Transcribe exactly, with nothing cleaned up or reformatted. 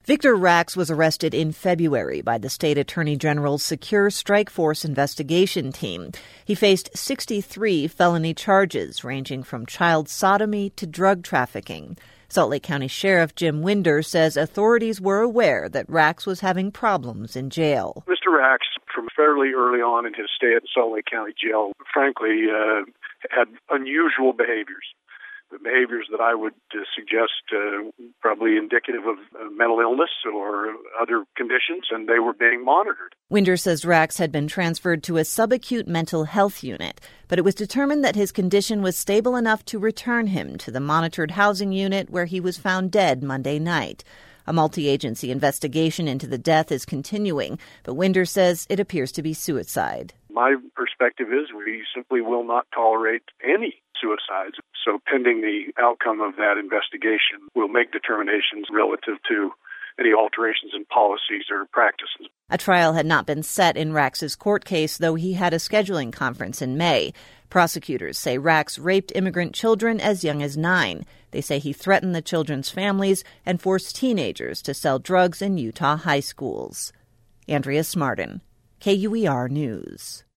Victor Rax was arrested in February by the state attorney general's Secure Strike Force investigation team. He faced sixty-three felony charges ranging from child sodomy to drug trafficking. Salt Lake County Sheriff Jim Winder says authorities were aware that Rax was having problems in jail. Mister Rax, from fairly early on in his stay at Salt Lake County Jail, frankly, uh, had unusual behaviors. The behaviors that I would uh, suggest uh, probably indicative of uh, mental illness or other conditions, and they were being monitored. Winder says Rax had been transferred to a subacute mental health unit, but it was determined that his condition was stable enough to return him to the monitored housing unit where he was found dead Monday night. A multi-agency investigation into the death is continuing, but Winder says it appears to be suicide. My perspective is we simply will not tolerate any suicides. So pending the outcome of that investigation, we'll make determinations relative to any alterations in policies or practices. A trial had not been set in Rax's court case, though he had a scheduling conference in May. Prosecutors say Rax raped immigrant children as young as nine. They say he threatened the children's families and forced teenagers to sell drugs in Utah high schools. Andrea Smartin, K U E R News.